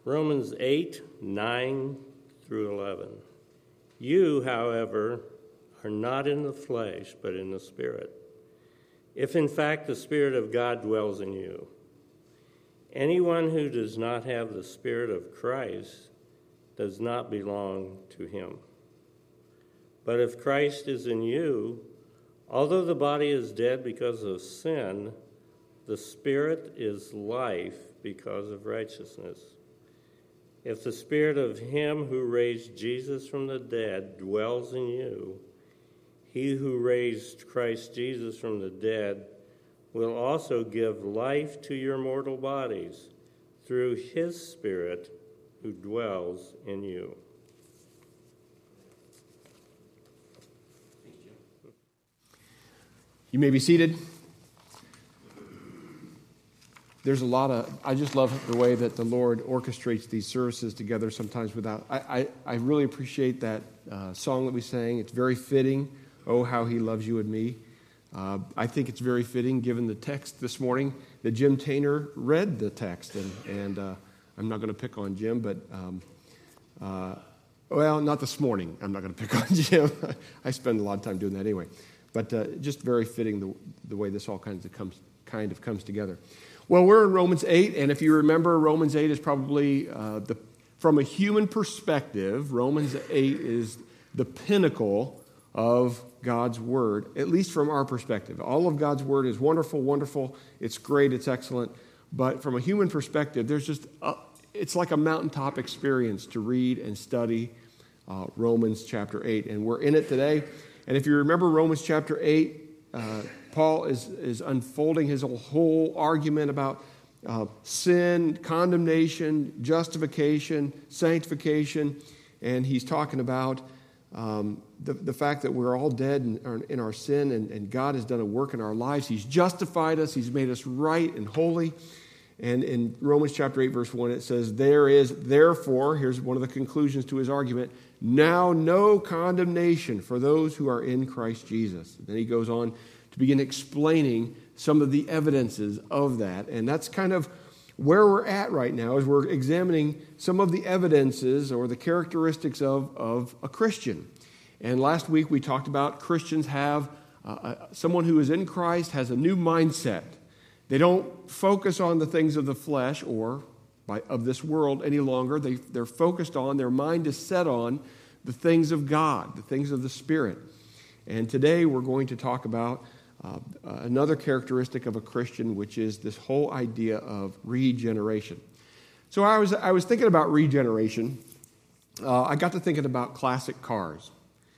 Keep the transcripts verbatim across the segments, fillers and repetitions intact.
Romans eight, nine through eleven. You, however, are not in the flesh, but in the Spirit, if in fact the Spirit of God dwells in you. Anyone who does not have the Spirit of Christ does not belong to him. But if Christ is in you, although the body is dead because of sin, the Spirit is life because of righteousness. If the Spirit of him who raised Jesus from the dead dwells in you, he who raised Christ Jesus from the dead will also give life to your mortal bodies through his Spirit who dwells in you. You may be seated. There's a lot of, I just love the way that the Lord orchestrates these services together sometimes without, I, I, I really appreciate that uh, song that we sang. It's very fitting, Oh, How He Loves You and Me. Uh, I think it's very fitting given the text this morning that Jim Tainer read the text. And, and uh, I'm not going to pick on Jim, but, um, uh, well, not this morning. I'm not going to pick on Jim. I spend a lot of time doing that anyway. But uh, just very fitting the, the way this all kinds of comes, kind of comes together. Well, we're in Romans eight, and if you remember, Romans eight is probably, uh, the from a human perspective, Romans eight is the pinnacle of God's Word, at least from our perspective. All of God's Word is wonderful, wonderful, it's great, it's excellent, but from a human perspective, there's just, a, it's like a mountaintop experience to read and study uh, Romans chapter eight, and we're in it today. And if you remember Romans chapter eight, uh, Paul is, is unfolding his whole argument about uh, sin, condemnation, justification, sanctification, and he's talking about um, the, the fact that we're all dead in, in our sin, and, and God has done a work in our lives. He's justified us. He's made us right and holy. And in Romans chapter eight, verse one, it says, there is, therefore, here's one of the conclusions to his argument, now no condemnation for those who are in Christ Jesus. And then he goes on to begin explaining some of the evidences of that. And that's kind of where we're at right now, is we're examining some of the evidences or the characteristics of, of a Christian. And last week we talked about Christians have, uh, someone who is in Christ has a new mindset. They don't focus on the things of the flesh or by, of this world any longer. They, they're focused on, their mind is set on the things of God, the things of the Spirit. And today we're going to talk about uh, another characteristic of a Christian, which is this whole idea of regeneration. So I was, I was thinking about regeneration. Uh, I got to thinking about classic cars.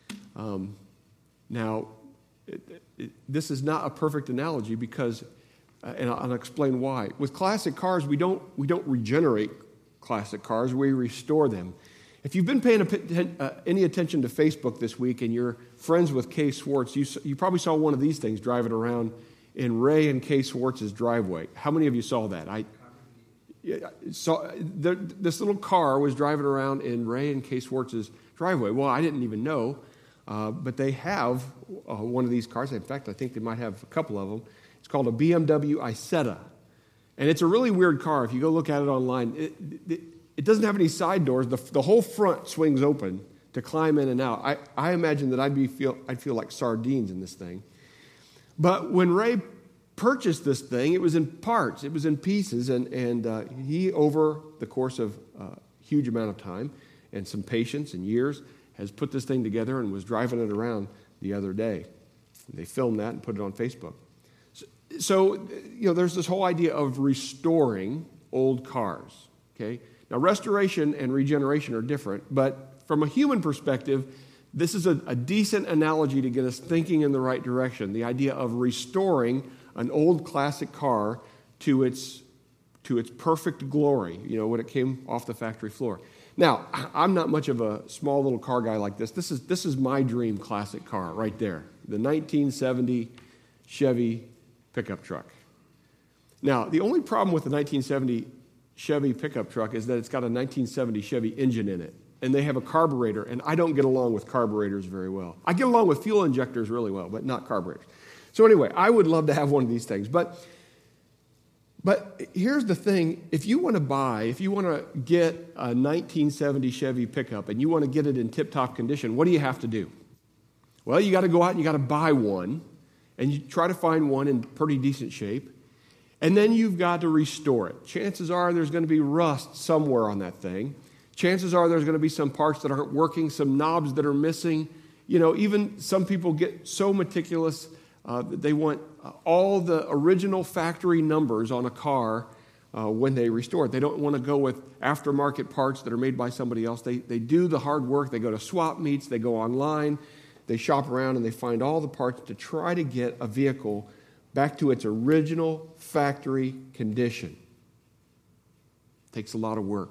Um, now, it, it, this is not a perfect analogy because Uh, and I'll, I'll explain why. With classic cars, we don't we don't regenerate classic cars; we restore them. If you've been paying a, uh, any attention to Facebook this week, and you're friends with Kay Swartz, you you probably saw one of these things driving around in Ray and Kay Swartz's driveway. How many of you saw that? I saw the, this little car was driving around in Ray and Kay Swartz's driveway. Well, I didn't even know, uh, but they have uh, one of these cars. In fact, I think they might have a couple of them. It's called a B M W Isetta. And it's a really weird car. If you go look at it online, it, it, it doesn't have any side doors. The, the whole front swings open to climb in and out. I, I imagine that I'd be feel I'd feel like sardines in this thing. But when Ray purchased this thing, it was in parts. It was in pieces. And, and uh, he, over the course of a huge amount of time and some patience and years, has put this thing together and was driving it around the other day. They filmed that and put it on Facebook. So, you know, there's this whole idea of restoring old cars, okay? Now, restoration and regeneration are different, but from a human perspective, this is a, a decent analogy to get us thinking in the right direction, the idea of restoring an old classic car to its, to its perfect glory, you know, when it came off the factory floor. Now, I'm not much of a small little car guy like this. This is, this is my dream classic car right there, the nineteen seventy Chevy pickup truck. Now, the only problem with the nineteen seventy Chevy pickup truck is that it's got a nineteen seventy Chevy engine in it, and they have a carburetor, and I don't get along with carburetors very well. I get along with fuel injectors really well, but not carburetors. So anyway, I would love to have one of these things, but But here's the thing. If you want to buy, if you want to get a nineteen seventy Chevy pickup and you want to get it in tip-top condition, what do you have to do? Well, you got to go out and you got to buy one, and you try to find one in pretty decent shape, and then you've got to restore it. Chances are there's going to be rust somewhere on that thing. Chances are there's going to be some parts that aren't working, some knobs that are missing. You know, even some people get so meticulous uh, that they want all the original factory numbers on a car uh, when they restore it. They don't want to go with aftermarket parts that are made by somebody else. They, they do the hard work. They go to swap meets. They go online. They shop around and they find all the parts to try to get a vehicle back to its original factory condition. It takes a lot of work.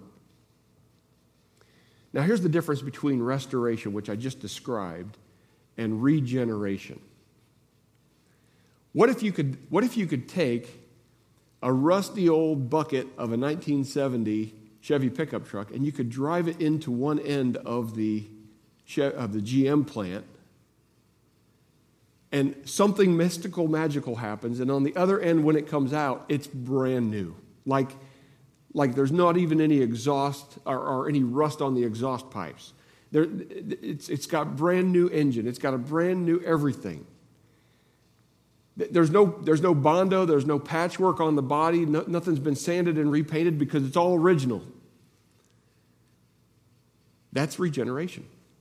Now, here's the difference between restoration, which I just described, and regeneration. What if you could, what if you could take a rusty old bucket of a nineteen seventy Chevy pickup truck and you could drive it into one end of the, of the G M plant, and something mystical, magical happens, and on the other end, when it comes out, it's brand new. Like, like there's not even any exhaust or, or any rust on the exhaust pipes. There, it's, it's got brand new engine. It's got a brand new everything. There's no, there's no Bondo. There's no patchwork on the body. No, nothing's been sanded and repainted because it's all original. That's regeneration.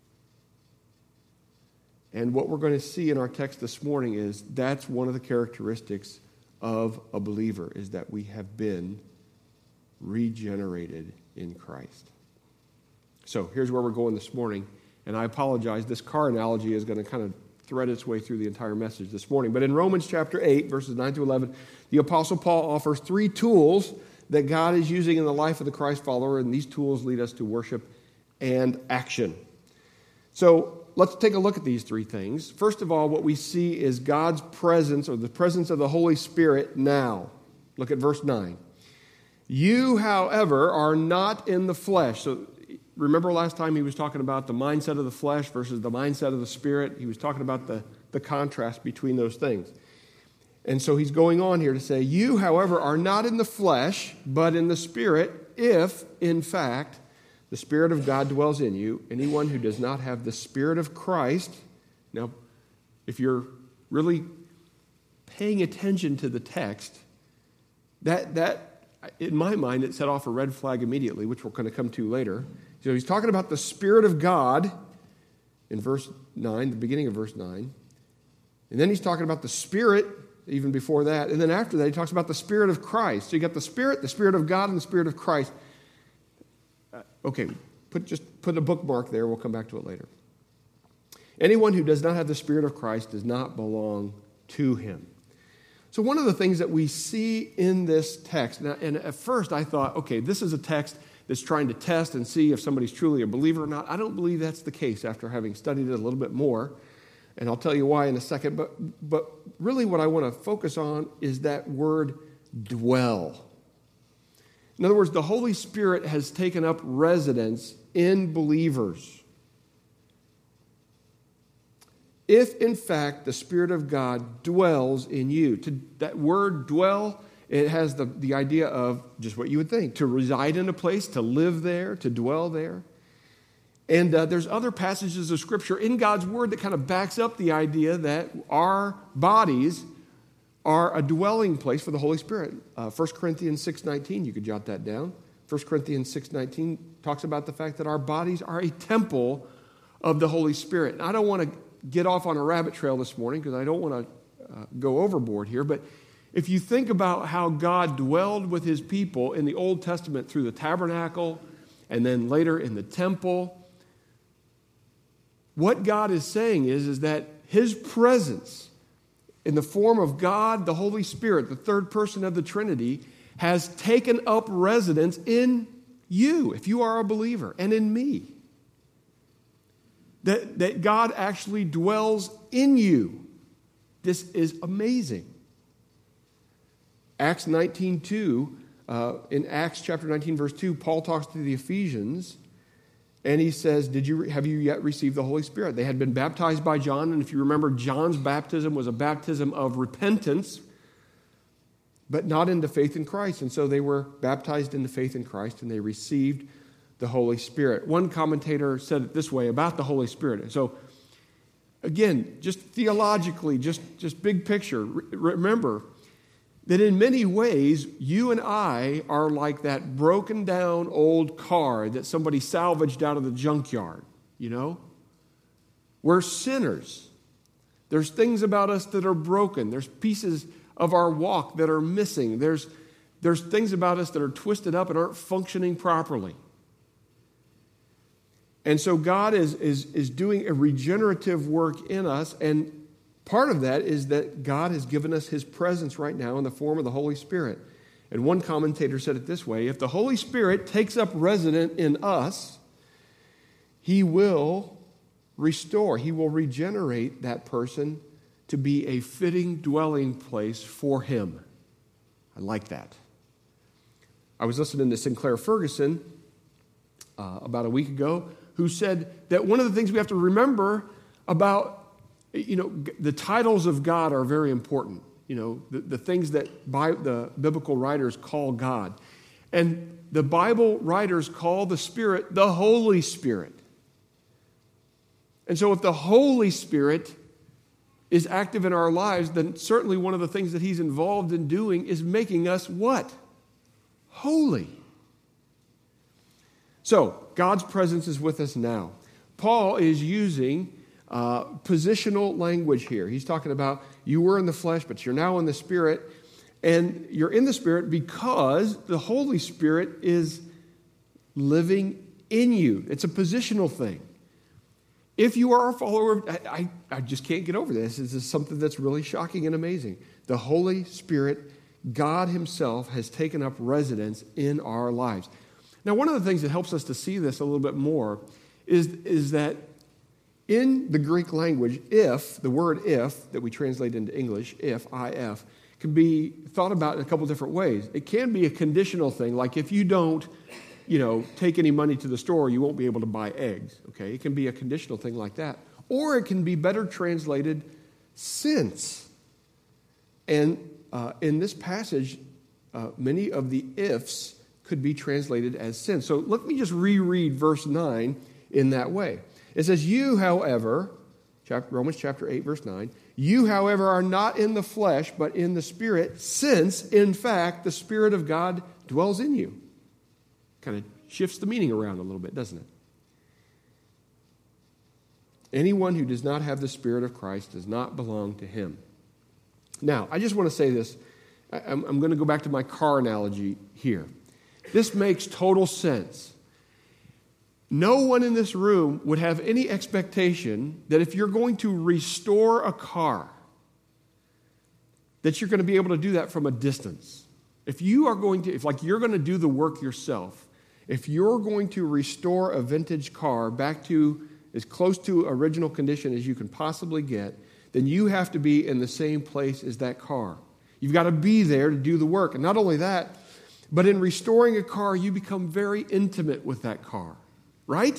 And what we're going to see in our text this morning is that's one of the characteristics of a believer, is that we have been regenerated in Christ. So here's where we're going this morning. And I apologize, this car analogy is going to kind of thread its way through the entire message this morning. But in Romans chapter eight, verses nine through eleven, the Apostle Paul offers three tools that God is using in the life of the Christ follower, and these tools lead us to worship and action. So let's take a look at these three things. First of all, what we see is God's presence, or the presence of the Holy Spirit now. Look at verse nine. You, however, are not in the flesh. So remember last time he was talking about the mindset of the flesh versus the mindset of the Spirit. He was talking about the, the contrast between those things. And so he's going on here to say, you, however, are not in the flesh, but in the Spirit, if, in fact, the Spirit of God dwells in you. Anyone who does not have the Spirit of Christ. Now, if you're really paying attention to the text, that, that in my mind, it set off a red flag immediately, which we're going to come to later. So he's talking about the Spirit of God in verse nine, the beginning of verse nine. And then he's talking about the Spirit even before that. And then after that, he talks about the Spirit of Christ. So you got the Spirit, the Spirit of God, and the Spirit of Christ. Uh, okay, put just put a bookmark there. We'll come back to it later. Anyone who does not have the Spirit of Christ does not belong to him. So one of the things that we see in this text, now, and at first I thought, okay, this is a text that's trying to test and see if somebody's truly a believer or not. I don't believe that's the case after having studied it a little bit more, and I'll tell you why in a second. But, but really what I want to focus on is that word dwell. In other words, the Holy Spirit has taken up residence in believers. If, in fact, the Spirit of God dwells in you. To, that word dwell, it has the, the idea of just what you would think, to reside in a place, to live there, to dwell there. And uh, there's other passages of Scripture in God's Word that kind of backs up the idea that our bodies are a dwelling place for the Holy Spirit. Uh, First Corinthians six nineteen, you could jot that down. First Corinthians six nineteen talks about the fact that our bodies are a temple of the Holy Spirit. And I don't want to get off on a rabbit trail this morning because I don't want to uh, go overboard here, but if you think about how God dwelled with his people in the Old Testament through the tabernacle and then later in the temple, what God is saying is, is that his presence in the form of God, the Holy Spirit, the third person of the Trinity, has taken up residence in you, if you are a believer, and in me. That, that God actually dwells in you. This is amazing. Acts nineteen two, uh, in Acts chapter nineteen, verse two, Paul talks to the Ephesians, and he says, "Did you have you yet received the Holy Spirit?" They had been baptized by John, and if you remember, John's baptism was a baptism of repentance. but not into faith in Christ. And so they were baptized into faith in Christ, and they received the Holy Spirit. One commentator said it this way about the Holy Spirit. So, again, just theologically, just, just big picture, re- remember that in many ways, you and I are like that broken down old car that somebody salvaged out of the junkyard, you know? We're sinners. There's things about us that are broken. There's pieces of our walk that are missing. There's, there's things about us that are twisted up and aren't functioning properly. And so God is, is, is doing a regenerative work in us, and part of that is that God has given us his presence right now in the form of the Holy Spirit. And one commentator said it this way: if the Holy Spirit takes up residence in us, he will restore, he will regenerate that person to be a fitting dwelling place for him. I like that. I was listening to Sinclair Ferguson uh, about a week ago, who said that one of the things we have to remember about, you know, the titles of God are very important. You know, the, the things that by, the biblical writers call God. And the Bible writers call the Spirit the Holy Spirit. And so if the Holy Spirit is active in our lives, then certainly one of the things that he's involved in doing is making us what? Holy. So, God's presence is with us now. Paul is using uh, positional language here. He's talking about you were in the flesh, but you're now in the Spirit. And you're in the Spirit because the Holy Spirit is living in you. It's a positional thing. If you are a follower, I, I, I just can't get over this. This is something that's really shocking and amazing. The Holy Spirit, God himself, has taken up residence in our lives. Now, one of the things that helps us to see this a little bit more is, is that in the Greek language, if, the word if, that we translate into English, if, I F, can be thought about in a couple different ways. It can be a conditional thing, like if you don't, you know, take any money to the store, you won't be able to buy eggs, okay? It can be a conditional thing like that. Or it can be better translated since. And uh, in this passage, uh, many of the ifs could be translated as sin. So let me just reread verse nine in that way. It says, you, however, chapter, Romans chapter eight, verse nine, you, however, are not in the flesh, but in the Spirit, since, in fact, the Spirit of God dwells in you. Kind of shifts the meaning around a little bit, doesn't it? Anyone who does not have the Spirit of Christ does not belong to him. Now, I just want to say this. I'm, I'm going to go back to my car analogy here. This makes total sense. No one in this room would have any expectation that if you're going to restore a car, that you're going to be able to do that from a distance. If you are going to, if like you're going to do the work yourself, if you're going to restore a vintage car back to as close to original condition as you can possibly get, then you have to be in the same place as that car. You've got to be there to do the work. And not only that, but in restoring a car, you become very intimate with that car, right?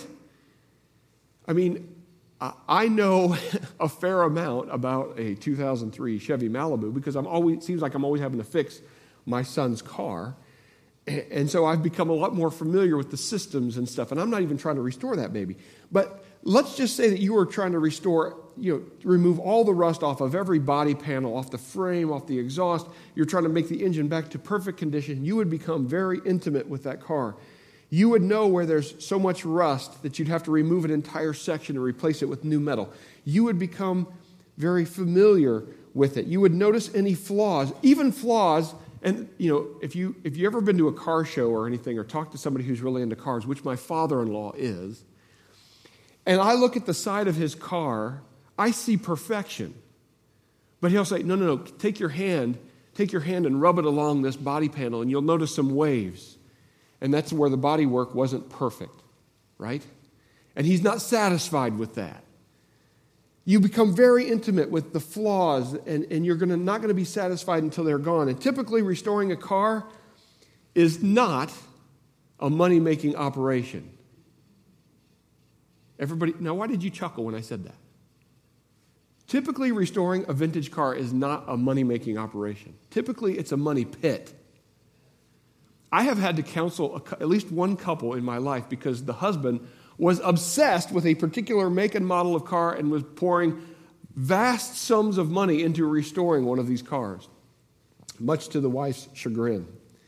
I mean, I know a fair amount about a two thousand three Chevy Malibu because I'm always, it seems like I'm always having to fix my son's car. And so I've become a lot more familiar with the systems and stuff, and I'm not even trying to restore that baby. But let's just say that you are trying to restore, you know, remove all the rust off of every body panel, off the frame, off the exhaust. You're trying to make the engine back to perfect condition. You would become very intimate with that car. You would know where there's so much rust that you'd have to remove an entire section and replace it with new metal. You would become very familiar with it. You would notice any flaws, even flaws. And, you know, if you if you ever been to a car show or anything or talked to somebody who's really into cars, which my father-in-law is, and I look at the side of his car, I see perfection. But he'll say, no, no, no, take your hand, take your hand and rub it along this body panel and you'll notice some waves. And that's where the body work wasn't perfect, right? And he's not satisfied with that. You become very intimate with the flaws, and, and you're gonna, not going to be satisfied until they're gone. And typically, restoring a car is not a money-making operation. Everybody, now why did you chuckle when I said that? Typically, restoring a vintage car is not a money-making operation. Typically, it's a money pit. I have had to counsel a, at least one couple in my life because the husband was obsessed with a particular make and model of car and was pouring vast sums of money into restoring one of these cars, much to the wife's chagrin.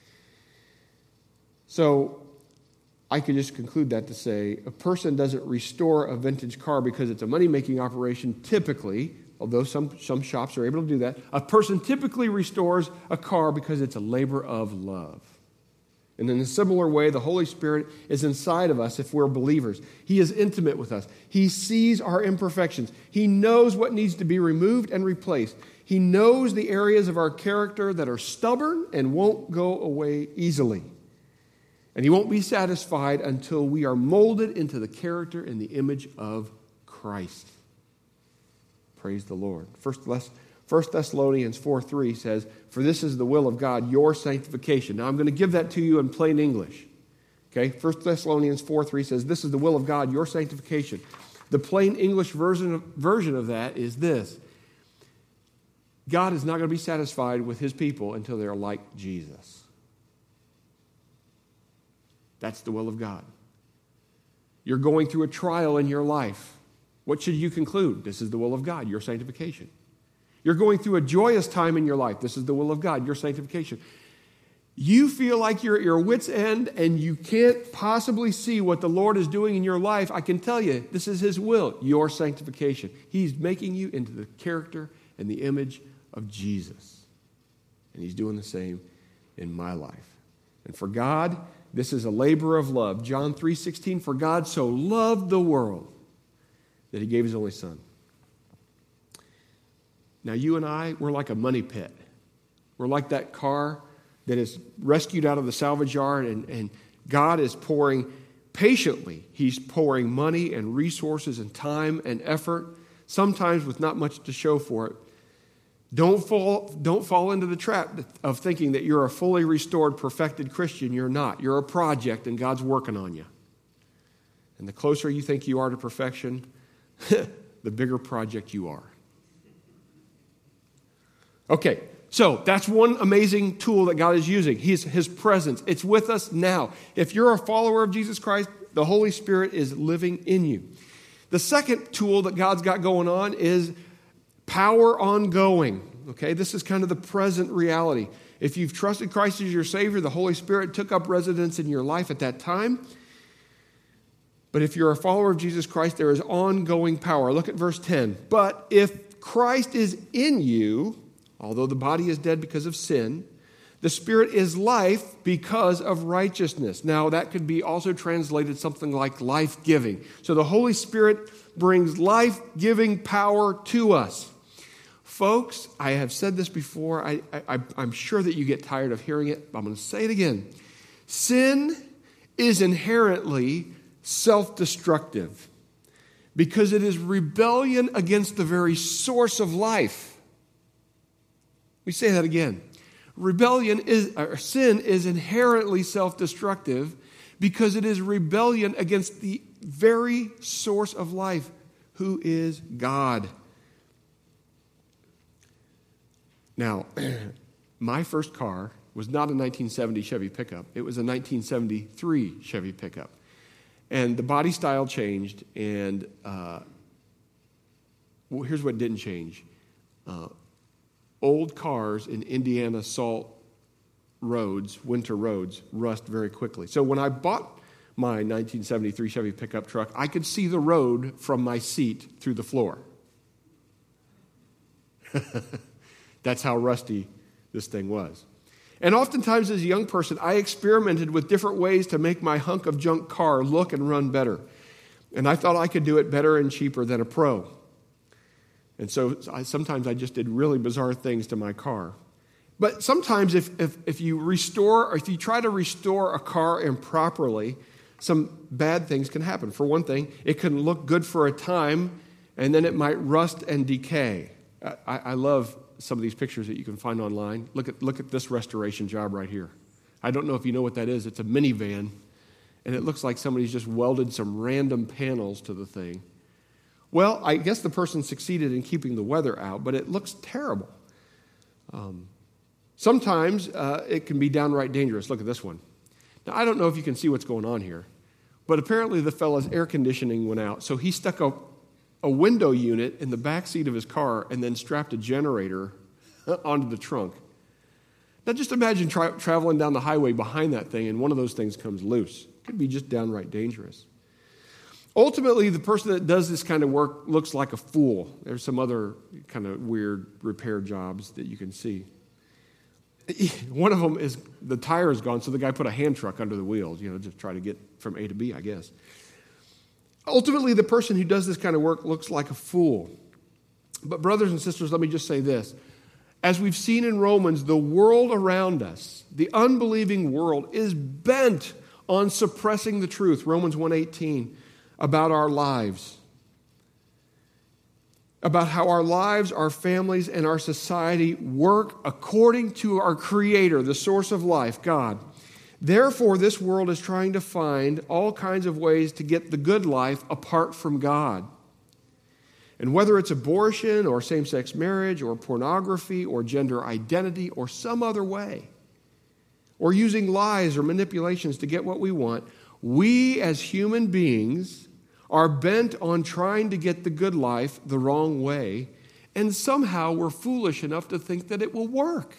So I could just conclude that to say a person doesn't restore a vintage car because it's a money-making operation typically, although some, some shops are able to do that. A person typically restores a car because it's a labor of love. And in a similar way, the Holy Spirit is inside of us if we're believers. He is intimate with us. He sees our imperfections. He knows what needs to be removed and replaced. He knows the areas of our character that are stubborn and won't go away easily. And He won't be satisfied until we are molded into the character and the image of Christ. Praise the Lord. First Thessalonians four three says, "For this is the will of God, your sanctification." Now I'm going to give that to you in plain English. Okay? First Thessalonians four three says, "This is the will of God, your sanctification." The plain English version of, version of that is this: God is not going to be satisfied with His people until they're like Jesus. That's the will of God. You're going through a trial in your life. What should you conclude? This is the will of God, your sanctification. You're going through a joyous time in your life. This is the will of God, your sanctification. You feel like you're at your wit's end and you can't possibly see what the Lord is doing in your life. I can tell you, this is His will, your sanctification. He's making you into the character and the image of Jesus. And He's doing the same in my life. And for God, this is a labor of love. John three sixteen, "For God so loved the world that He gave His only Son." Now, you and I, we're like a money pit. We're like that car that is rescued out of the salvage yard, and, and God is pouring patiently. He's pouring money and resources and time and effort, sometimes with not much to show for it. Don't fall, don't fall into the trap of thinking that you're a fully restored, perfected Christian. You're not. You're a project, and God's working on you. And the closer you think you are to perfection, the bigger project you are. Okay, so that's one amazing tool that God is using. His, His presence. It's with us now. If you're a follower of Jesus Christ, the Holy Spirit is living in you. The second tool that God's got going on is power ongoing. Okay, this is kind of the present reality. If you've trusted Christ as your Savior, the Holy Spirit took up residence in your life at that time. But if you're a follower of Jesus Christ, there is ongoing power. Look at verse ten. "But if Christ is in you, although the body is dead because of sin, the Spirit is life because of righteousness." Now, that could be also translated something like life-giving. So the Holy Spirit brings life-giving power to us. Folks, I have said this before. I, I, I'm sure that you get tired of hearing it. I'm going to say it again. Sin is inherently self-destructive because it is rebellion against the very source of life. Let me say that again. Rebellion is, or sin is inherently self-destructive because it is rebellion against the very source of life, who is God. Now, my first car was not a nineteen seventy Chevy pickup. It was a nineteen seventy-three Chevy pickup. And the body style changed, and uh, well, here's what didn't change. Uh, old cars in Indiana salt roads, winter roads, rust very quickly. So when I bought my nineteen seventy-three Chevy pickup truck, I could see the road from my seat through the floor. That's how rusty this thing was. And oftentimes as a young person, I experimented with different ways to make my hunk of junk car look and run better. And I thought I could do it better and cheaper than a pro. And so I, sometimes I just did really bizarre things to my car. But sometimes if, if, if you restore, or if you try to restore a car improperly, some bad things can happen. For one thing, it can look good for a time, and then it might rust and decay. I, I love some of these pictures that you can find online. Look at look at this restoration job right here. I don't know if you know what that is. It's a minivan, and it looks like somebody's just welded some random panels to the thing. Well, I guess the person succeeded in keeping the weather out, but it looks terrible. Um, sometimes uh, it can be downright dangerous. Look at this one. Now, I don't know if you can see what's going on here, but apparently the fellow's air conditioning went out, so he stuck a, a window unit in the back seat of his car and then strapped a generator onto the trunk. Now, just imagine tra- traveling down the highway behind that thing and one of those things comes loose. It could be just downright dangerous. Ultimately, the person that does this kind of work looks like a fool. There's some other kind of weird repair jobs that you can see. One of them is the tire is gone, so the guy put a hand truck under the wheels, you know, just try to get from A to B, I guess. Ultimately, the person who does this kind of work looks like a fool. But brothers and sisters, let me just say this. As we've seen in Romans, the world around us, the unbelieving world, is bent on suppressing the truth, Romans one eighteen, about our lives, about how our lives, our families, and our society work according to our Creator, the source of life, God. Therefore, this world is trying to find all kinds of ways to get the good life apart from God. And whether it's abortion or same-sex marriage or pornography or gender identity or some other way, or using lies or manipulations to get what we want, we as human beings are bent on trying to get the good life the wrong way, and somehow we're foolish enough to think that it will work.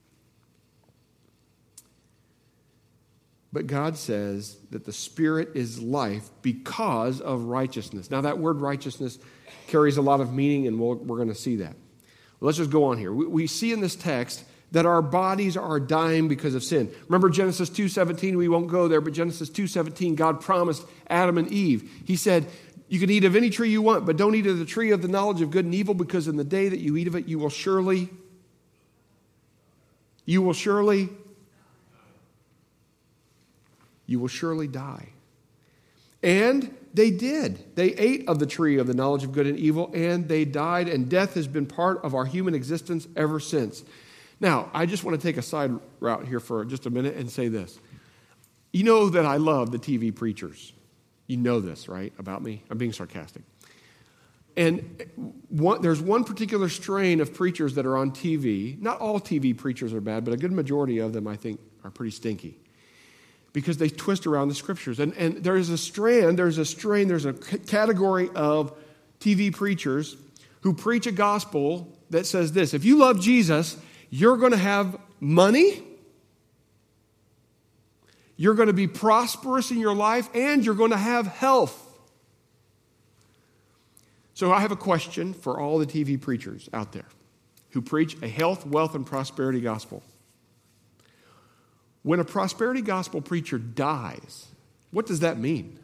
But God says that the Spirit is life because of righteousness. Now, that word righteousness carries a lot of meaning, and we'll, we're going to see that. Well, let's just go on here. We, we see in this text that our bodies are dying because of sin. Remember Genesis two seventeen? We won't go there, but Genesis two seventeen, God promised Adam and Eve. He said, you can eat of any tree you want, but don't eat of the tree of the knowledge of good and evil, because in the day that you eat of it, you will surely, you will surely, you will surely die. And they did. They ate of the tree of the knowledge of good and evil, and they died, and death has been part of our human existence ever since. Now, I just want to take a side route here for just a minute and say this. You know that I love the T V preachers. You know this, right, about me? I'm being sarcastic. And one, there's one particular strain of preachers that are on T V. Not all T V preachers are bad, but a good majority of them, I think, are pretty stinky, because they twist around the Scriptures. And, and there's a strand, there's a strain, there's a c- category of T V preachers who preach a gospel that says this: if you love Jesus, you're going to have money, you're going to be prosperous in your life, and you're going to have health. So I have a question for all the T V preachers out there who preach a health, wealth, and prosperity gospel. When a prosperity gospel preacher dies, what does that mean?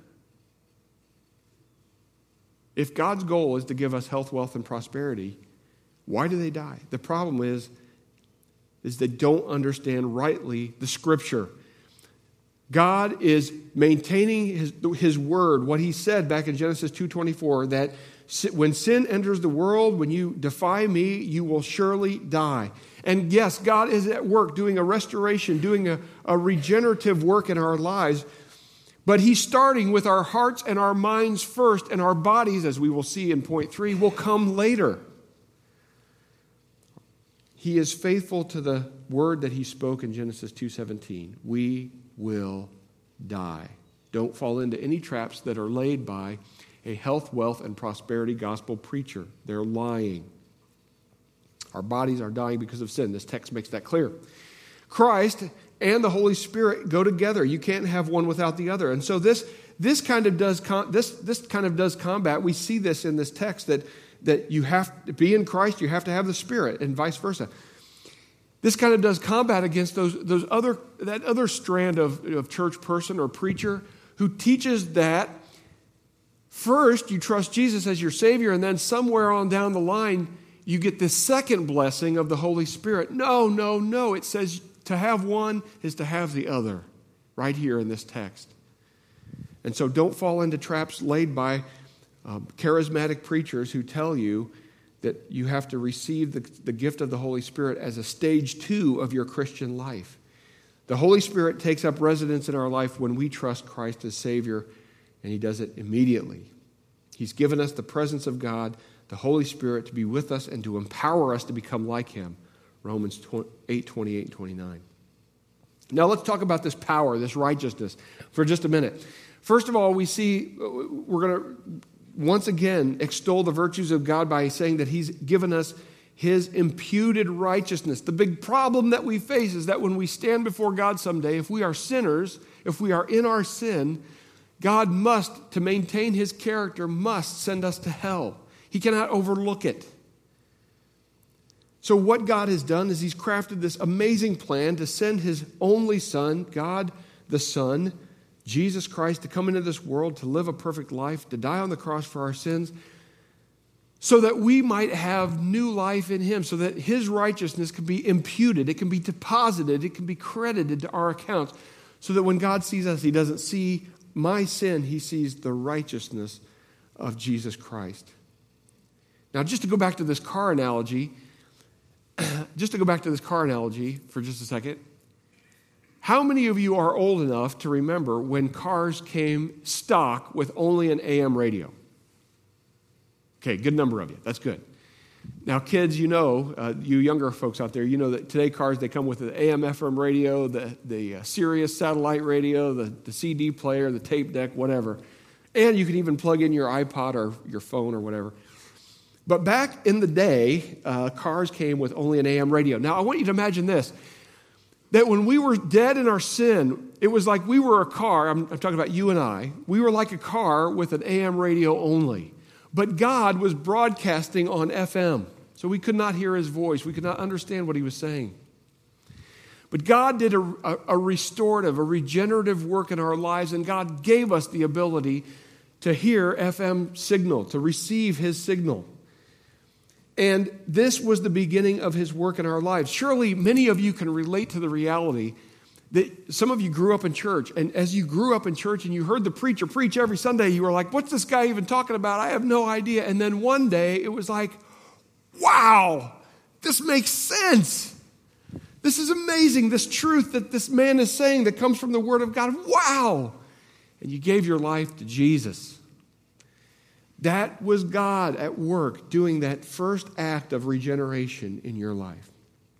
If God's goal is to give us health, wealth, and prosperity, why do they die? The problem is, is they don't understand rightly the Scripture. God is maintaining his, his word, what he said back in Genesis two twenty-four, that when sin enters the world, when you defy me, you will surely die. And yes, God is at work doing a restoration, doing a, a regenerative work in our lives, but he's starting with our hearts and our minds first, and our bodies, as we will see in point three, will come later. He is faithful to the word that he spoke in Genesis two seventeen. We will die. Don't fall into any traps that are laid by a health, wealth, and prosperity gospel preacher. They're lying. Our bodies are dying because of sin. This text makes that clear. Christ and the Holy Spirit go together. You can't have one without the other. And so this this kind of does this this kind of does combat. We see this in this text that that you have to be in Christ, you have to have the Spirit, and vice versa. This kind of does combat against those those other that other strand of, of church person or preacher who teaches that first you trust Jesus as your Savior, and then somewhere on down the line you get this second blessing of the Holy Spirit. No, no, no. It says to have one is to have the other, right here in this text. And so don't fall into traps laid by uh, charismatic preachers who tell you that you have to receive the, the gift of the Holy Spirit as a stage two of your Christian life. The Holy Spirit takes up residence in our life when we trust Christ as Savior, and he does it immediately. He's given us the presence of God, the Holy Spirit, to be with us and to empower us to become like him. Romans eight, twenty-eight and twenty-nine. Now let's talk about this power, this righteousness, for just a minute. First of all, we see, we're going to once again extol the virtues of God by saying that he's given us his imputed righteousness. The big problem that we face is that when we stand before God someday, if we are sinners, if we are in our sin, God must, to maintain his character, must send us to hell. He cannot overlook it. So what God has done is he's crafted this amazing plan to send his only Son, God the Son, Jesus Christ, to come into this world, to live a perfect life, to die on the cross for our sins, so that we might have new life in him, so that his righteousness can be imputed, it can be deposited, it can be credited to our accounts, so that when God sees us, he doesn't see my sin, he sees the righteousness of Jesus Christ. Now, just to go back to this car analogy, just to go back to this car analogy for just a second, how many of you are old enough to remember when cars came stock with only an A M radio? Okay, good number of you. That's good. Now, kids, you know, uh, you younger folks out there, you know that today cars, they come with the A M F M radio, the, the uh, Sirius satellite radio, the, the C D player, the tape deck, whatever. And you can even plug in your iPod or your phone or whatever. But back in the day, uh, cars came with only an A M radio. Now, I want you to imagine this, that when we were dead in our sin, it was like we were a car. I'm, I'm talking about you and I. We were like a car with an A M radio only. But God was broadcasting on F M, so we could not hear his voice. We could not understand what he was saying. But God did a, a, a restorative, a regenerative work in our lives, and God gave us the ability to hear F M signal, to receive his signal. And this was the beginning of his work in our lives. Surely many of you can relate to the reality that some of you grew up in church, and as you grew up in church and you heard the preacher preach every Sunday, you were like, what's this guy even talking about? I have no idea. And then one day it was like, wow, this makes sense. This is amazing, this truth that this man is saying that comes from the Word of God. Wow. And you gave your life to Jesus. That was God at work doing that first act of regeneration in your life.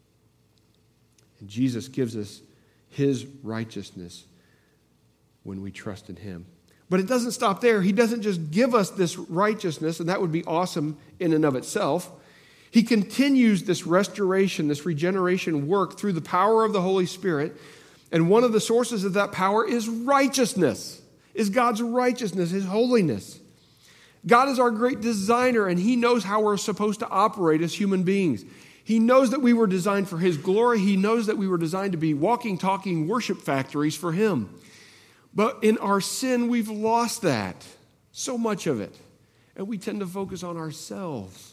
And Jesus gives us his righteousness when we trust in him. But it doesn't stop there. He doesn't just give us this righteousness, and that would be awesome in and of itself. He continues this restoration, this regeneration work through the power of the Holy Spirit. And one of the sources of that power is righteousness, is God's righteousness, his holiness. God is our great designer, and he knows how we're supposed to operate as human beings. He knows that we were designed for his glory. He knows that we were designed to be walking, talking worship factories for him. But in our sin, we've lost that, so much of it. And we tend to focus on ourselves.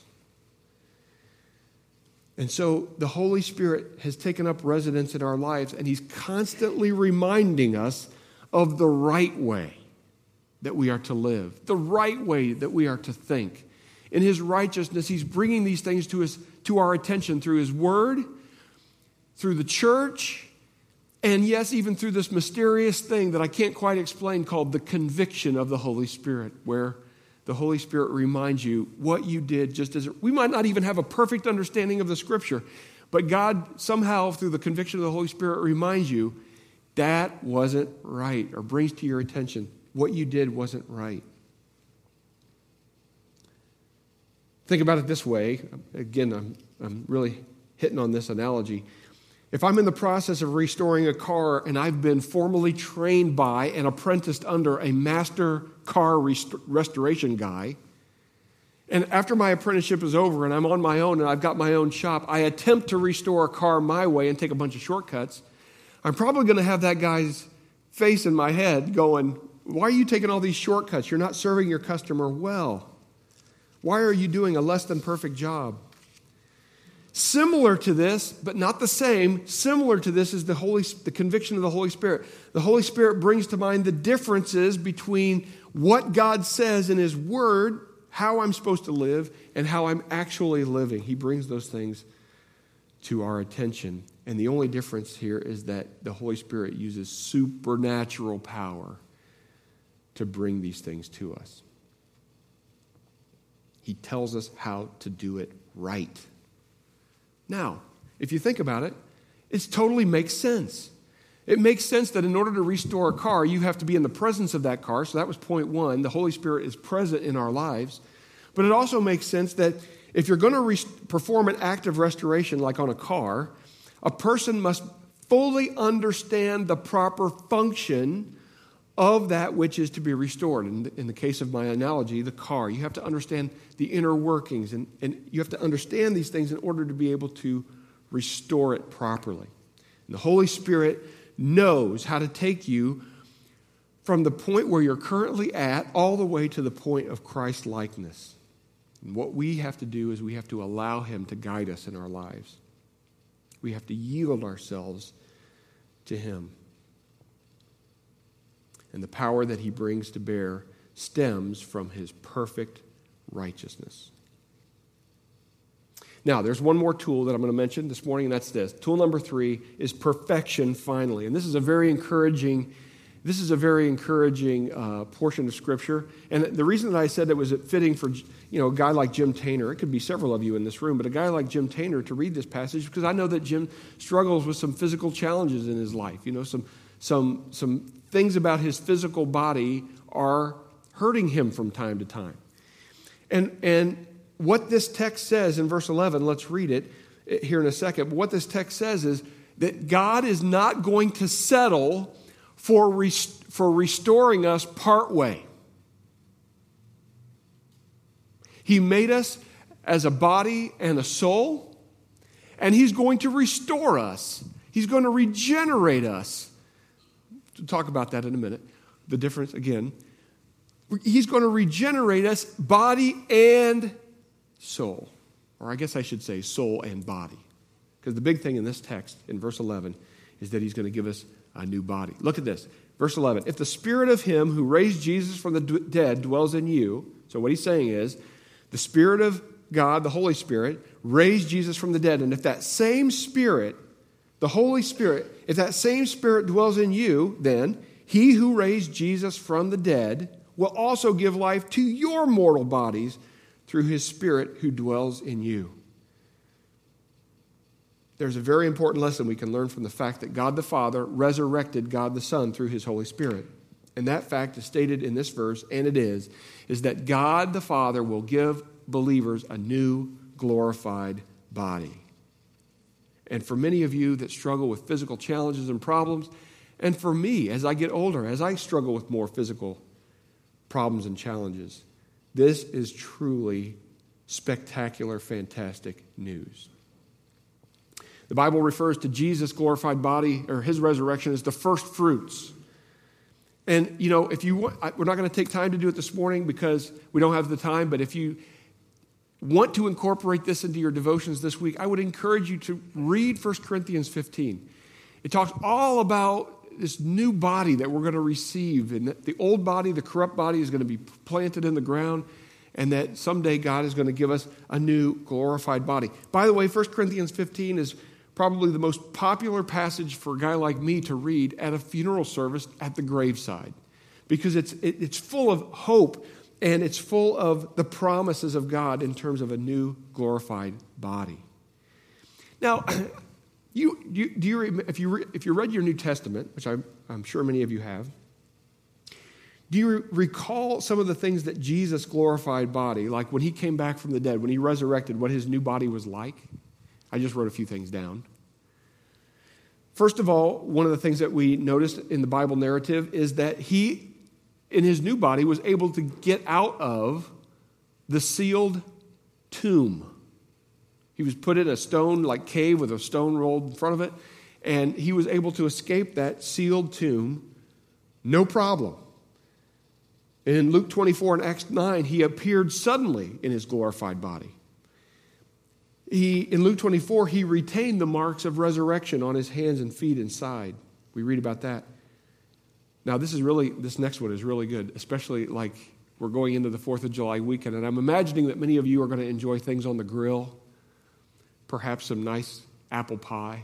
And so the Holy Spirit has taken up residence in our lives, and he's constantly reminding us of the right way that we are to live, the right way that we are to think. In his righteousness, he's bringing these things to us, to our attention through his word, through the church, and yes, even through this mysterious thing that I can't quite explain called the conviction of the Holy Spirit, where the Holy Spirit reminds you what you did just as... We might not even have a perfect understanding of the Scripture, but God somehow, through the conviction of the Holy Spirit, reminds you that wasn't right, or brings to your attention what you did wasn't right. Think about it this way. Again, I'm, I'm really hitting on this analogy. If I'm in the process of restoring a car and I've been formally trained by and apprenticed under a master car rest- restoration guy, and after my apprenticeship is over and I'm on my own and I've got my own shop, I attempt to restore a car my way and take a bunch of shortcuts, I'm probably going to have that guy's face in my head going, why are you taking all these shortcuts? You're not serving your customer well. Why are you doing a less than perfect job? Similar to this, but not the same, similar to this is the Holy, the conviction of the Holy Spirit. The Holy Spirit brings to mind the differences between what God says in his word, how I'm supposed to live, and how I'm actually living. He brings those things to our attention. And the only difference here is that the Holy Spirit uses supernatural power to bring these things to us. He tells us how to do it right. Now, if you think about it, it totally makes sense. It makes sense that in order to restore a car, you have to be in the presence of that car. So that was point one. The Holy Spirit is present in our lives. But it also makes sense that if you're going to re- perform an act of restoration, like on a car, a person must fully understand the proper function of that which is to be restored. In the, in the case of my analogy, the car, you have to understand the inner workings, and, and you have to understand these things in order to be able to restore it properly. And the Holy Spirit knows how to take you from the point where you're currently at all the way to the point of Christ-likeness. And what we have to do is we have to allow Him to guide us in our lives. We have to yield ourselves to Him. And the power that He brings to bear stems from His perfect righteousness. Now, there's one more tool that I'm going to mention this morning, and that's this. Tool number three is perfection finally. And this is a very encouraging, this is a very encouraging uh, portion of Scripture. And the reason that I said it was fitting for, you know, a guy like Jim Tainer, it could be several of you in this room, but a guy like Jim Tainer to read this passage, because I know that Jim struggles with some physical challenges in his life. You know, some some some things about his physical body are hurting him from time to time. And and what this text says in verse eleven, let's read it here in a second. But what this text says is that God is not going to settle for, rest- for restoring us partway. He made us as a body and a soul, and He's going to restore us. He's going to regenerate us. We'll talk about that in a minute. The difference, again, He's going to regenerate us body and soul, or I guess I should say soul and body, because the big thing in this text in verse eleven is that He's going to give us a new body. Look at this, verse eleven. If the Spirit of Him who raised Jesus from the d- dead dwells in you, so what He's saying is the Spirit of God, the Holy Spirit, raised Jesus from the dead, and if that same Spirit, the Holy Spirit, if that same Spirit dwells in you, then He who raised Jesus from the dead will also give life to your mortal bodies through His Spirit who dwells in you. There's a very important lesson we can learn from the fact that God the Father resurrected God the Son through His Holy Spirit. And that fact is stated in this verse, and it is, is that God the Father will give believers a new glorified body. And for many of you that struggle with physical challenges and problems, and for me as I get older, as I struggle with more physical problems and challenges, this is truly spectacular, fantastic news. The Bible refers to Jesus' glorified body, or His resurrection, as the first fruits. And, you know, if you want, we're not going to take time to do it this morning because we don't have the time, but if you want to incorporate this into your devotions this week, I would encourage you to read First Corinthians fifteen. It talks all about this new body that we're going to receive, and the old body, the corrupt body, is going to be planted in the ground, and that someday God is going to give us a new glorified body. By the way, First Corinthians fifteen is probably the most popular passage for a guy like me to read at a funeral service at the graveside, because it's it, it's full of hope, and it's full of the promises of God in terms of a new glorified body. Now, You, you, do you, if you re, if you read your New Testament, which I'm, I'm sure many of you have, do you re- recall some of the things that Jesus' glorified body, like when He came back from the dead, when He resurrected, what His new body was like? I just wrote a few things down. First of all, one of the things that we noticed in the Bible narrative is that He, in His new body, was able to get out of the sealed tomb. He was put in a stone like cave with a stone rolled in front of it, and He was able to escape that sealed tomb, no problem. In Luke twenty-four and Acts nine, He appeared suddenly in His glorified body. He, in Luke twenty-four, He retained the marks of resurrection on His hands and feet and side. We read about that. Now, this is really, this next one is really good, especially like we're going into the fourth of July weekend, and I'm imagining that many of you are going to enjoy things on the grill. Perhaps some nice apple pie.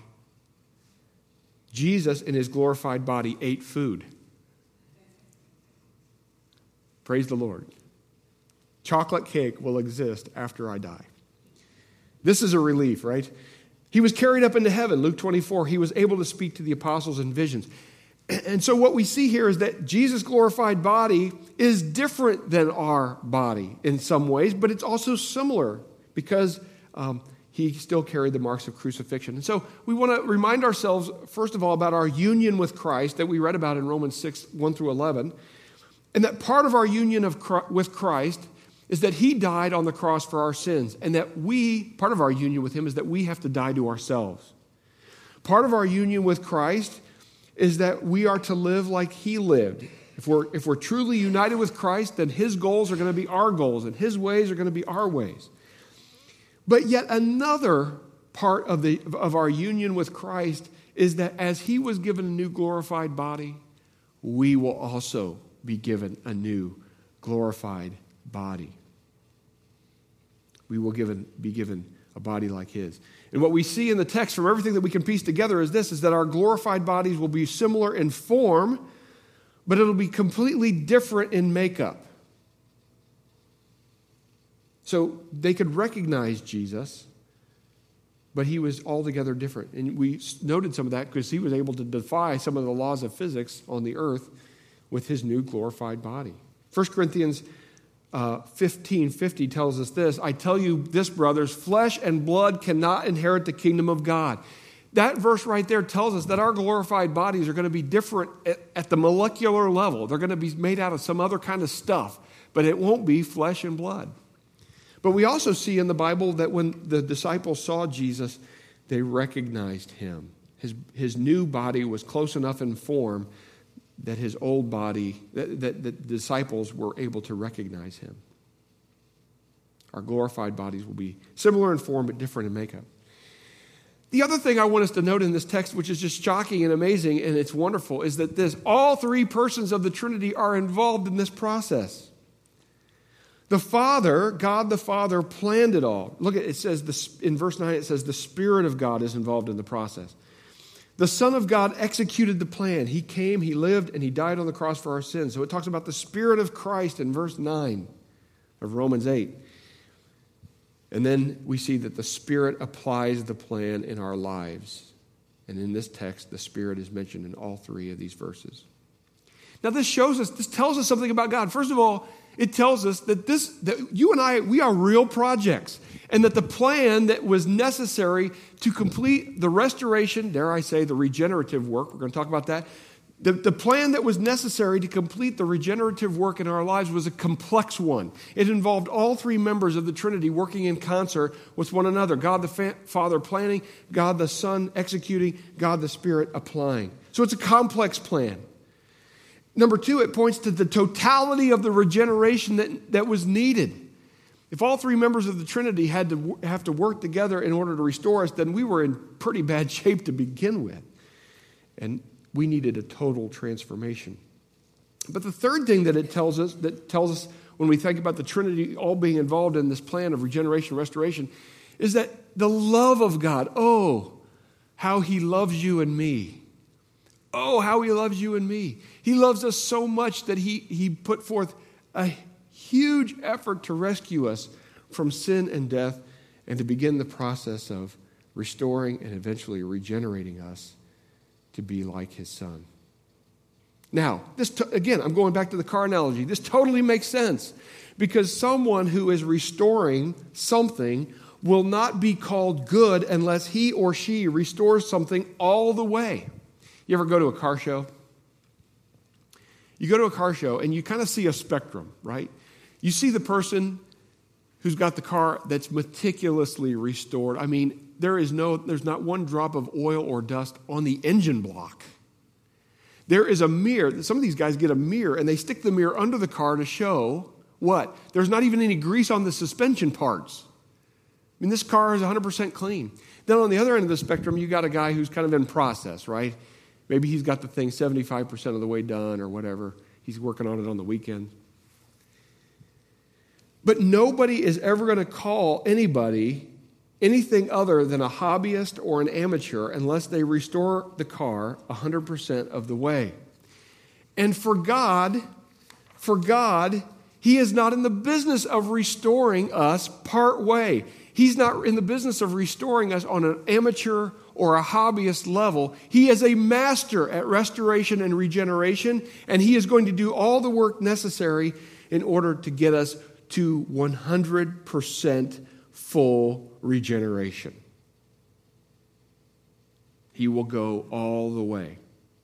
Jesus, in His glorified body, ate food. Praise the Lord. chocolate cake will exist after I die. This is a relief, right? He was carried up into heaven, Luke twenty-four. He was able to speak to the apostles in visions. And so what we see here is that Jesus' glorified body is different than our body in some ways, but it's also similar because um, he still carried the marks of crucifixion. And so we want to remind ourselves, first of all, about our union with Christ that we read about in Romans six, one through eleven, and that part of our union of Christ, with Christ is that he died on the cross for our sins, and that we, part of our union with him is that we have to die to ourselves. Part of our union with Christ is that we are to live like he lived. If we're, if we're truly united with Christ, then his goals are going to be our goals, and his ways are going to be our ways. But yet another part of, the, of our union with Christ is that as he was given a new glorified body, we will also be given a new glorified body. We will given, be given a body like his. And what we see in the text from everything that we can piece together is this, is that our glorified bodies will be similar in form, but it'll be completely different in makeup. So they could recognize Jesus, but he was altogether different. And we noted some of that because he was able to defy some of the laws of physics on the earth with his new glorified body. First Corinthians Uh, fifteen fifty tells us this, I tell you this, brothers, flesh and blood cannot inherit the kingdom of God. That verse right there tells us that our glorified bodies are going to be different at, at the molecular level. They're going to be made out of some other kind of stuff, but it won't be flesh and blood. But we also see in the Bible that when the disciples saw Jesus, they recognized him. His, his new body was close enough in form that his old body, that, that the disciples were able to recognize him. Our glorified bodies will be similar in form but different in makeup. The other thing I want us to note in this text, which is just shocking and amazing and it's wonderful, is that this all three persons of the Trinity are involved in this process. The Father, God the Father, planned it all. Look at it, says the, in verse nine, it says the Spirit of God is involved in the process. The Son of God executed the plan. He came, he lived, and he died on the cross for our sins. So it talks about the Spirit of Christ in verse nine of Romans eight. And then we see that the Spirit applies the plan in our lives. And in this text, the Spirit is mentioned in all three of these verses. Now this shows us, this tells us something about God. First of all, it tells us that this, that you and I, we are real projects. And that the plan that was necessary to complete the restoration, dare I say, the regenerative work, we're going to talk about that. The, the plan that was necessary to complete the regenerative work in our lives was a complex one. It involved all three members of the Trinity working in concert with one another. God the fa- Father planning, God the Son executing, God the Spirit applying. So it's a complex plan. Number two, it points to the totality of the regeneration that, that was needed. If all three members of the Trinity had to have to work together in order to restore us, then we were in pretty bad shape to begin with. And we needed a total transformation. But the third thing that it tells us, that tells us when we think about the Trinity all being involved in this plan of regeneration, restoration, is that the love of God, oh, how he loves you and me. Oh, how he loves you and me. He loves us so much that he, he put forth a huge effort to rescue us from sin and death and to begin the process of restoring and eventually regenerating us to be like his Son. Now, this t- again, I'm going back to the car analogy. This totally makes sense because someone who is restoring something will not be called good unless he or she restores something all the way. You ever go to a car show? You go to a car show and you kind of see a spectrum, right? You see the person who's got the car that's meticulously restored. I mean, there is no, there's not one drop of oil or dust on the engine block. There is a mirror. Some of these guys get a mirror and they stick the mirror under the car to show what? There's not even any grease on the suspension parts. I mean, this car is one hundred percent clean. Then on the other end of the spectrum, you got a guy who's kind of in process, right? Maybe he's got the thing seventy-five percent of the way done or whatever. He's working on it on the weekend. But nobody is ever going to call anybody anything other than a hobbyist or an amateur unless they restore the car one hundred percent of the way. And for God, for God, He is not in the business of restoring us part way. He's not in the business of restoring us on an amateur or a hobbyist level. He is a master at restoration and regeneration, and he is going to do all the work necessary in order to get us to one hundred percent full regeneration. He will go all the way.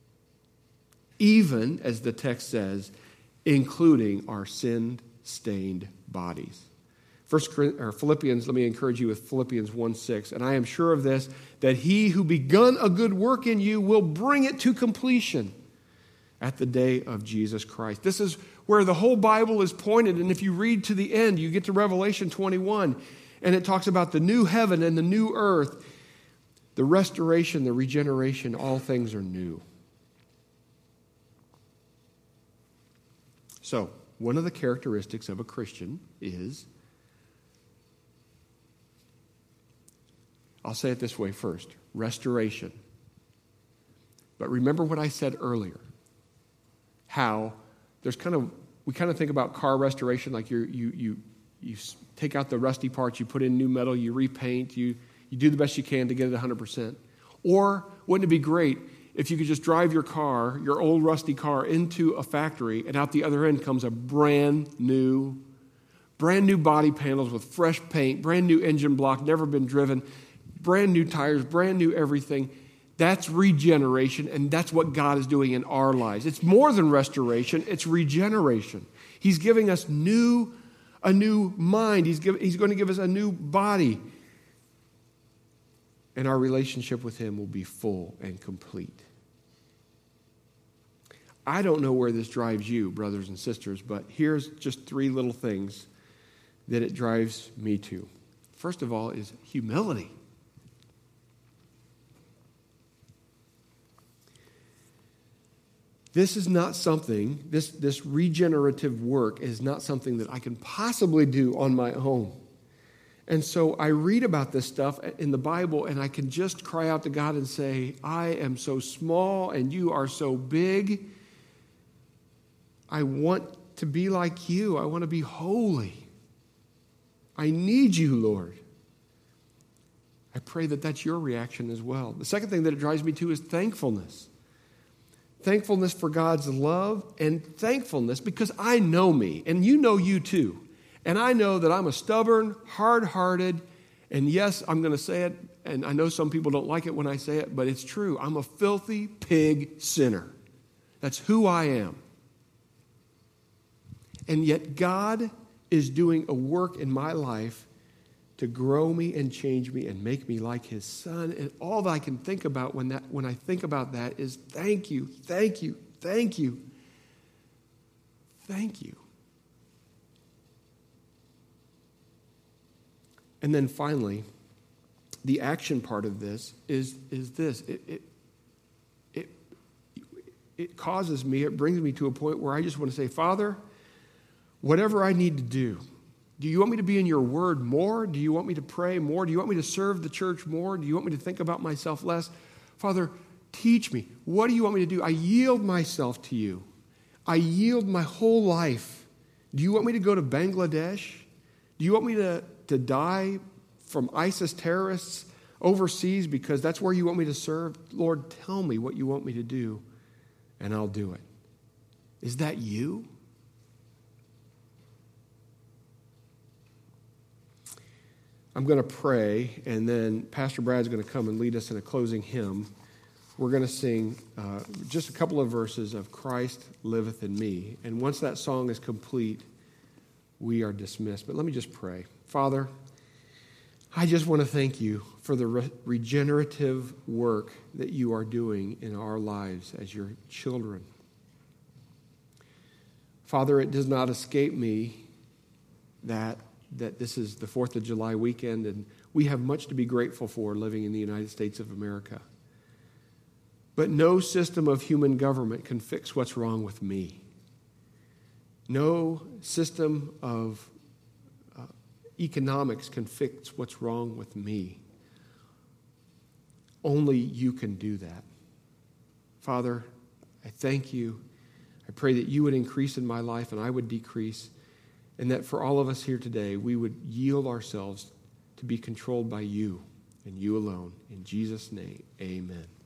Even, as the text says, including our sin-stained bodies. First or Philippians, let me encourage you with Philippians one six. And I am sure of this, that he who begun a good work in you will bring it to completion at the day of Jesus Christ. This is where the whole Bible is pointed. And if you read to the end, you get to Revelation twenty-one, and it talks about the new heaven and the new earth, the restoration, the regeneration, all things are new. So, one of the characteristics of a Christian is, I'll say it this way first, restoration. But remember what I said earlier, how there's kind of, we kind of think about car restoration, like you you you you take out the rusty parts, you put in new metal, you repaint, you you do the best you can to get it one hundred percent. Or wouldn't it be great if you could just drive your car, your old rusty car, into a factory, and out the other end comes a brand new, brand new body panels with fresh paint, brand new engine block, never been driven, brand new tires, brand new everything. That's regeneration, and that's what God is doing in our lives. It's more than restoration, it's regeneration. He's giving us new, a new mind. He's, give, he's going to give us a new body. And our relationship with him will be full and complete. I don't know where this drives you, brothers and sisters, but here's just three little things that it drives me to. First of all is humility. This is not something, this, this regenerative work is not something that I can possibly do on my own. And so I read about this stuff in the Bible, and I can just cry out to God and say, I am so small and you are so big. I want to be like you. I want to be holy. I need you, Lord. I pray that that's your reaction as well. The second thing that it drives me to is thankfulness. Thankfulness for God's love, and thankfulness because I know me, and you know you too. And I know that I'm a stubborn, hard-hearted, and yes, I'm going to say it, and I know some people don't like it when I say it, but it's true. I'm a filthy pig sinner. That's who I am. And yet God is doing a work in my life to grow me and change me and make me like his son. And all that I can think about when that when I think about that is thank you, thank you, thank you, thank you. And then finally, the action part of this is, is this. It, it, it, it causes me, it brings me to a point where I just want to say, Father, whatever I need to do, do you want me to be in your word more? Do you want me to pray more? Do you want me to serve the church more? Do you want me to think about myself less? Father, teach me. What do you want me to do? I yield myself to you. I yield my whole life. Do you want me to go to Bangladesh? Do you want me to, to die from ISIS terrorists overseas because that's where you want me to serve? Lord, tell me what you want me to do, and I'll do it. Is that you? I'm going to pray, and then Pastor Brad's going to come and lead us in a closing hymn. We're going to sing uh, just a couple of verses of Christ Liveth in Me. And once that song is complete, we are dismissed. But let me just pray. Father, I just want to thank you for the re- regenerative work that you are doing in our lives as your children. Father, it does not escape me that that this is the fourth of July weekend, and we have much to be grateful for living in the United States of America. But no system of human government can fix what's wrong with me. No system of uh, economics can fix what's wrong with me. Only you can do that. Father, I thank you. I pray that you would increase in my life and I would decrease. And that for all of us here today, we would yield ourselves to be controlled by you and you alone. In Jesus' name, amen.